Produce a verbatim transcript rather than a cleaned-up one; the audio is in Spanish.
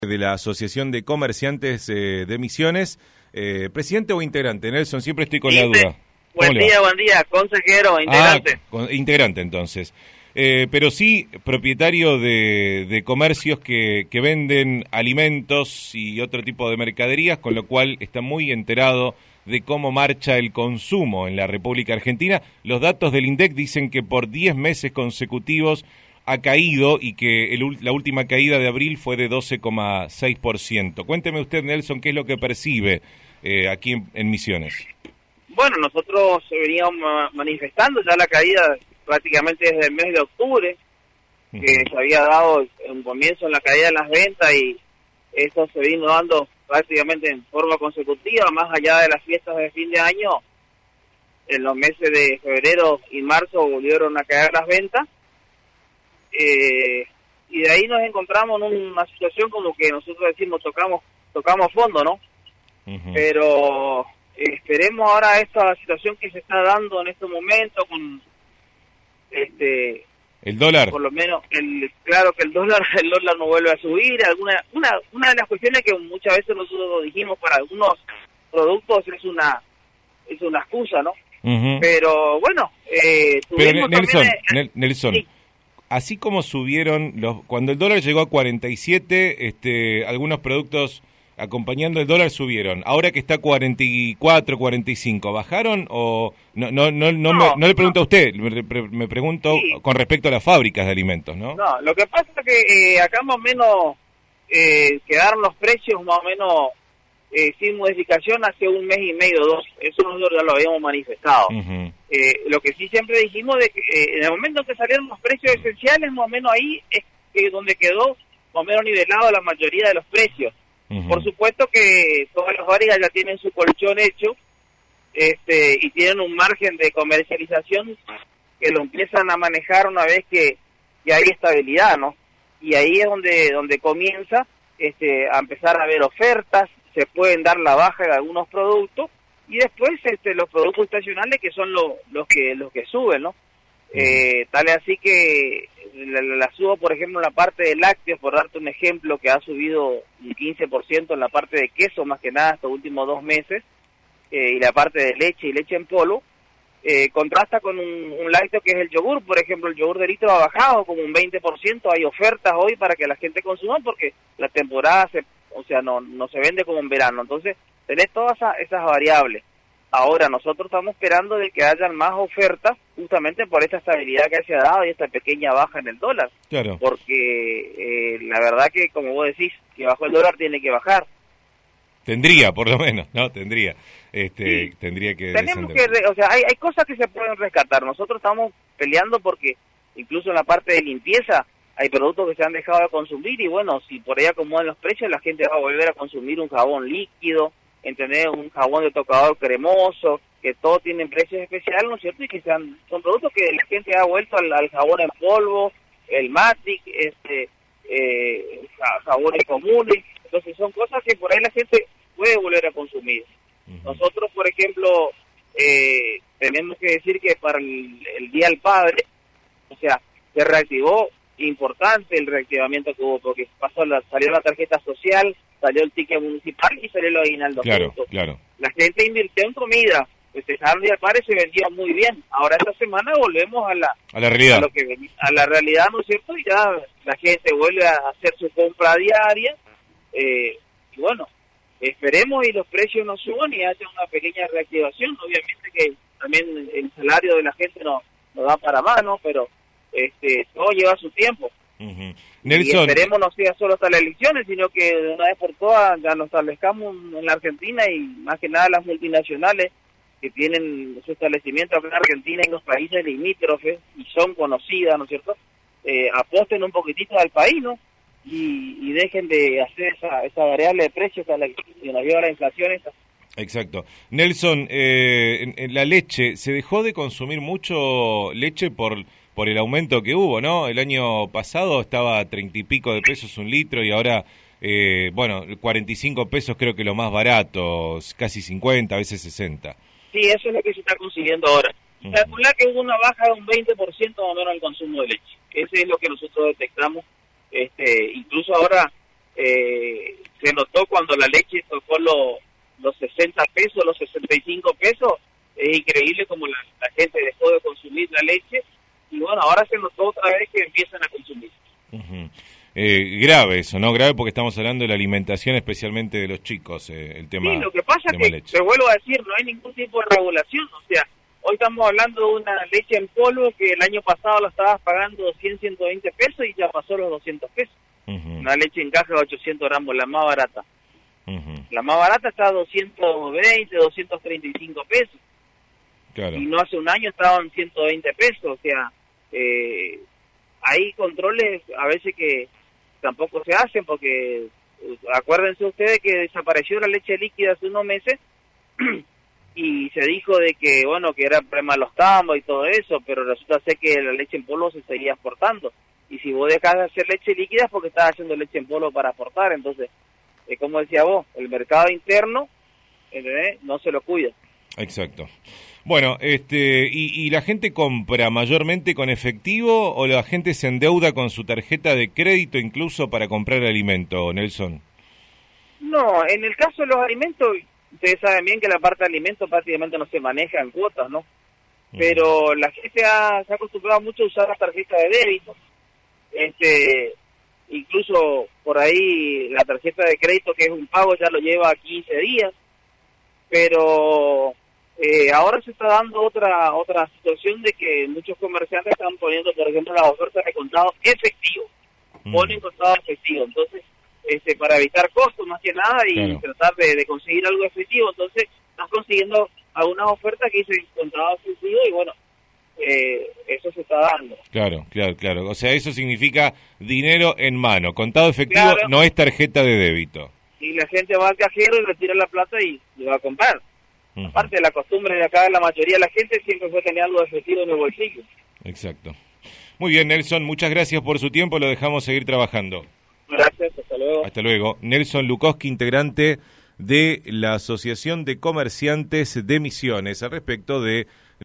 De la Asociación de Comerciantes eh, de Misiones, eh, presidente o integrante, Nelson, siempre estoy con la duda. Buen día, buen día, consejero, integrante. Ah, con, integrante entonces. Eh, pero sí, propietario de, de comercios que, que venden alimentos y otro tipo de mercaderías, con lo cual está muy enterado de cómo marcha el consumo en la República Argentina. Los datos del INDEC dicen que por diez meses consecutivos ha caído y que el, la última caída de abril fue de doce coma seis por ciento. Cuénteme usted, Nelson, qué es lo que percibe eh, aquí en, en Misiones. Bueno, nosotros veníamos manifestando ya la caída prácticamente desde el mes de octubre, que uh-huh. se había dado un comienzo en la caída de las ventas y esto se vino dando prácticamente en forma consecutiva, más allá de las fiestas de fin de año. En los meses de febrero y marzo volvieron a caer las ventas. Eh, y de ahí nos encontramos en una situación como que nosotros decimos tocamos tocamos fondo, ¿no? Uh-huh. Pero eh, esperemos ahora esta situación que se está dando en este momento con este el dólar, por lo menos el claro que el dólar el dólar no vuelve a subir. Alguna una una de las cuestiones que muchas veces nosotros dijimos para algunos productos es una es una excusa, ¿no? Uh-huh. Pero bueno, eh, Pero Nelson, también, Nelson. Sí. Así como subieron, los cuando el dólar llegó a cuarenta y siete, este, algunos productos acompañando el dólar subieron. Ahora que está cuarenta y cuatro, cuarenta y cinco, ¿bajaron o no? No, no, no, no, me, no le pregunto no. a usted, me, me pregunto sí. con respecto a las fábricas de alimentos, ¿no? No, lo que pasa es que eh, acá más o menos eh, quedaron los precios más o menos eh, sin modificación hace un mes y medio, dos. Eso nosotros ya lo habíamos manifestado. Uh-huh. Eh, lo que sí siempre dijimos de que eh, en el momento en que salieron los precios esenciales, más o menos ahí es que donde quedó más o menos nivelado la mayoría de los precios. Uh-huh. Por supuesto que todas las fábricas ya tienen su colchón hecho este y tienen un margen de comercialización que lo empiezan a manejar una vez que, que hay estabilidad, ¿no? Y ahí es donde donde comienza este a empezar a haber ofertas, se pueden dar la baja de algunos productos y después este los productos estacionales que son lo, los que los que suben, ¿no? Eh, tal es así que la, la subo, por ejemplo, en la parte de lácteos, por darte un ejemplo, que ha subido un quince por ciento en la parte de queso, más que nada, estos últimos dos meses, eh, y la parte de leche y leche en polvo, eh, contrasta con un, un lácteo que es el yogur. Por ejemplo, el yogur de litro ha bajado como un veinte por ciento, hay ofertas hoy para que la gente consuma porque la temporada, se, o sea, no, no se vende como en verano, entonces tenés todas esas, esas variables. Ahora, nosotros estamos esperando de que hayan más ofertas justamente por esta estabilidad que se ha dado y esta pequeña baja en el dólar. Claro. Porque eh, la verdad que, como vos decís, si bajó el dólar tiene que bajar. Tendría, por lo menos, ¿no? Tendría. Este, sí. Tendría que... Tenemos que, o sea, hay, hay cosas que se pueden rescatar. Nosotros estamos peleando porque incluso en la parte de limpieza hay productos que se han dejado de consumir y bueno, si por ahí acomodan los precios, la gente va a volver a consumir un jabón líquido, entender un jabón de tocador cremoso, que todos tienen precios especiales, ¿no es cierto? Y que sean, son productos que la gente ha vuelto al, al jabón en polvo, el Matic, este, eh, jabones comunes. Entonces son cosas que por ahí la gente puede volver a consumir. Uh-huh. Nosotros, por ejemplo, eh, tenemos que decir que para el, el Día del Padre, o sea, se reactivó importante el reactivamiento que hubo, porque pasó la, salió la tarjeta social, salió el ticket municipal y salió el aguinaldo. Claro, claro. La gente invirtió en comida, pues el Día del Padre se vendió muy bien. Ahora esta semana volvemos a la a la realidad, a, lo que, a la realidad, ¿no es cierto? Y ya la gente vuelve a hacer su compra diaria. Eh, y bueno, esperemos y los precios no suban y haya una pequeña reactivación. Obviamente que también el salario de la gente no, no da para más, ¿no? Pero este todo lleva su tiempo. Uh-huh. Nelson, y esperemos no sea solo hasta las elecciones, sino que de una vez por todas ya nos establezcamos en la Argentina y más que nada las multinacionales que tienen su establecimiento acá en Argentina y en los países limítrofes y son conocidas, ¿no es cierto? Eh, aposten un poquitito al país, ¿no? Y, y dejen de hacer esa, esa variable de precios a la que nos lleva la inflación esa. Exacto. Nelson, eh, en, en la leche, ¿se dejó de consumir mucho leche por... por el aumento que hubo, ¿no? El año pasado estaba a treinta y pico de pesos un litro y ahora, eh, bueno, cuarenta y cinco pesos creo que lo más barato, casi cincuenta, a veces sesenta. Sí, eso es lo que se está consiguiendo ahora. Uh-huh. Calcular que hubo una baja de un veinte por ciento más o menos en el consumo de leche. Ese es lo que nosotros detectamos. Este, incluso ahora eh, se notó cuando la leche tocó los, los sesenta pesos, los sesenta y cinco pesos. Es increíble como la, la gente dejó de consumir la leche y bueno, ahora se notó otra vez que empiezan a consumir. Uh-huh. Eh, grave eso, ¿no? Grave porque estamos hablando de la alimentación, especialmente de los chicos, eh, el tema. Sí, lo que pasa es que, leche. te vuelvo a decir, no hay ningún tipo de regulación, o sea, hoy estamos hablando de una leche en polvo que el año pasado la estabas pagando cien, ciento veinte pesos y ya pasó los doscientos pesos. Uh-huh. Una leche en caja de ochocientos gramos, la más barata. Uh-huh. La más barata está a doscientos veinte, doscientos treinta y cinco pesos. Claro. Y no hace un año estaban ciento veinte pesos, o sea, eh, hay controles a veces que tampoco se hacen porque acuérdense ustedes que desapareció la leche líquida hace unos meses y se dijo de que bueno que era problema de los tambos y todo eso, pero resulta ser que la leche en polvo se seguía exportando y si vos dejás de hacer leche líquida es porque estás haciendo leche en polvo para exportar, entonces eh, como decía vos, el mercado interno ¿entendés? No se lo cuida. Exacto. Bueno, este, y, y la gente compra mayormente con efectivo o la gente se endeuda con su tarjeta de crédito incluso para comprar alimento, Nelson? No, en el caso de los alimentos, ustedes saben bien que la parte de alimentos prácticamente no se maneja en cuotas, ¿no? Pero uh-huh. la gente ha, se ha acostumbrado mucho a usar la tarjeta de débito, este, incluso por ahí la tarjeta de crédito que es un pago ya lo lleva a quince días, pero Eh, ahora se está dando otra otra situación de que muchos comerciantes están poniendo, por ejemplo, las ofertas de contado efectivo, mm. ponen contado efectivo, entonces, este, para evitar costos más que nada y claro. tratar de, de conseguir algo efectivo, entonces estás consiguiendo algunas ofertas que dicen contado efectivo y bueno, eh, eso se está dando. Claro, claro, claro, o sea, eso significa dinero en mano, contado efectivo claro. no es tarjeta de débito. Y la gente va al cajero y retira la plata y, y va a comprar. Uh-huh. Aparte de la costumbre de acá de la mayoría de la gente siempre fue tener algo de efectivo en el bolsillo. Exacto. Muy bien, Nelson, muchas gracias por su tiempo, lo dejamos seguir trabajando. Gracias, hasta luego. Hasta luego. Nelson Lukowski, integrante de la Asociación de Comerciantes de Misiones, al respecto de